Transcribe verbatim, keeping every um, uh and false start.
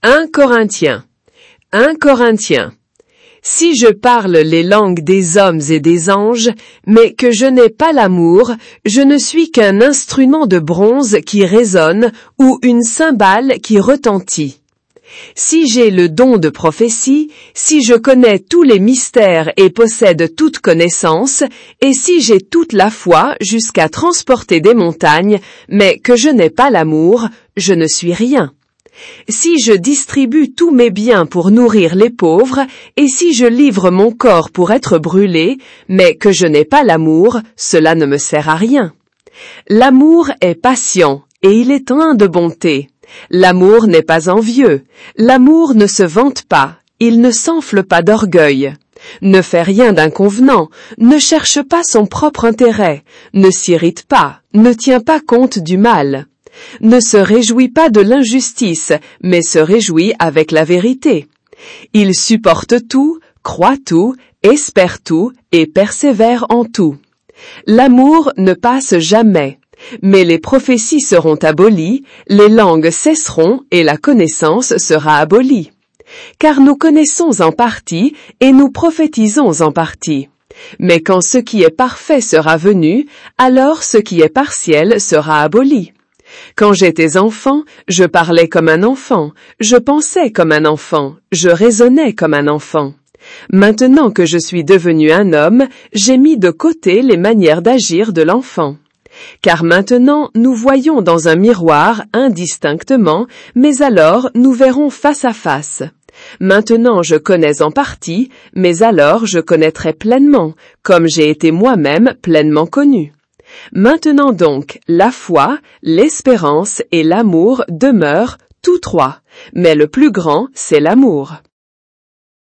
un Corinthiens. un Corinthiens. Si je parle les langues des hommes et des anges, mais que je n'ai pas l'amour, je ne suis qu'un instrument de bronze qui résonne ou une cymbale qui retentit. Si j'ai le don de prophétie, si je connais tous les mystères et possède toute connaissance, et si j'ai toute la foi jusqu'à transporter des montagnes, mais que je n'ai pas l'amour, je ne suis rien. Si je distribue tous mes biens pour nourrir les pauvres, et si je livre mon corps pour être brûlé, mais que je n'ai pas l'amour, cela ne me sert à rien. L'amour est patient, et il est plein de bonté. L'amour n'est pas envieux. L'amour ne se vante pas. Il ne s'enfle pas d'orgueil. Ne fait rien d'inconvenant. Ne cherche pas son propre intérêt. Ne s'irrite pas. Ne tient pas compte du mal. Ne se réjouit pas de l'injustice, mais se réjouit avec la vérité. Il supporte tout, croit tout, espère tout et persévère en tout. L'amour ne passe jamais. Mais les prophéties seront abolies, les langues cesseront et la connaissance sera abolie. Car nous connaissons en partie et nous prophétisons en partie. Mais quand ce qui est parfait sera venu, alors ce qui est partiel sera aboli. Quand j'étais enfant, je parlais comme un enfant, je pensais comme un enfant, je raisonnais comme un enfant. Maintenant que je suis devenu un homme, j'ai mis de côté les manières d'agir de l'enfant. Car maintenant nous voyons dans un miroir indistinctement, mais alors nous verrons face à face. Maintenant je connais en partie, mais alors je connaîtrai pleinement, comme j'ai été moi-même pleinement connu. Maintenant donc, la foi, l'espérance et l'amour demeurent tous trois, mais le plus grand, c'est l'amour.